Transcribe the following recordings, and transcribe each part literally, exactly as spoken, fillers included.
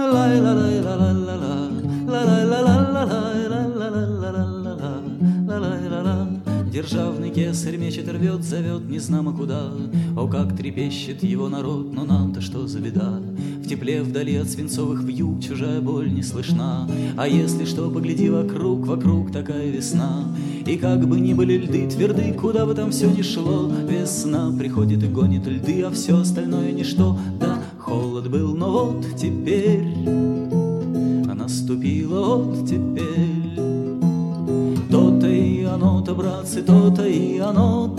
Державный кесарь мечет, рвет, зовет, не знамо куда. О, как трепещет его народ, но нам-то что за беда? В тепле вдали от свинцовых вьюг чужая боль не слышна. А если что, погляди вокруг, вокруг такая весна. И как бы ни были льды тверды, куда бы там все ни шло, весна приходит и гонит льды, а все остальное ничто. Да, холод был, но вот теперь наступила вот теперь. То-то и оно-то, братцы, то-то и оно-то.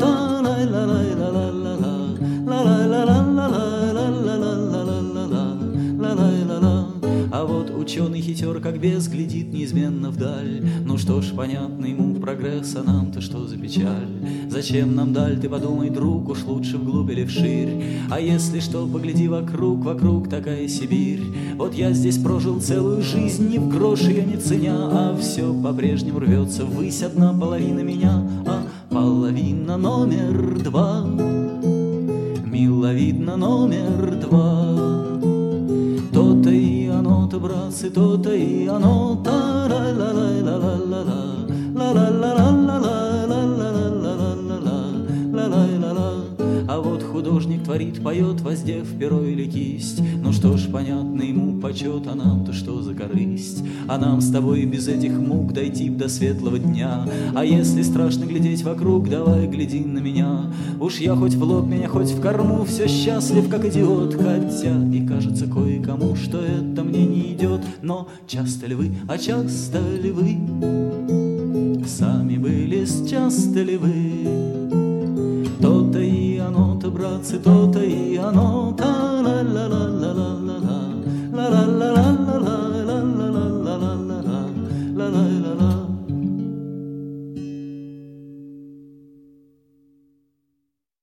А вот ученый хитер, как бес, глядит неизменно вдаль. Ну что ж, понятно ему прогресс, а нам-то что за печаль? Зачем нам даль, ты подумай, друг, уж лучше вглубь или вширь. А если что, погляди вокруг, вокруг такая Сибирь. Вот я здесь прожил целую жизнь, ни в грош ее не ценя, а все по-прежнему рвется ввысь одна половина меня, а половина номер два, миловидно номер два. То-то и оно-то, братцы, то-то и оно-то, ла-ла-ла-ла-ла-ла-ла, ла-ла-ла-ла-ла-ла-ла-ла-ла-ла-ла. А вот художник творит, поет, воздев перо или кисть. Ну что ж, понятно ему почет, а нам-то что за корысть? А нам с тобой без этих мук дойти б до светлого дня. А если страшно глядеть вокруг, давай гляди на меня. Уж я хоть в лоб, меня хоть в корму, все счастлив, как идиот. Хотя и кажется кое-кому, что это мне не идет. Но часто ли вы, а часто ли вы сами были, часто ли вы? То-то и оно-то, братцы, то-то и оно-то, ла-ла-ла.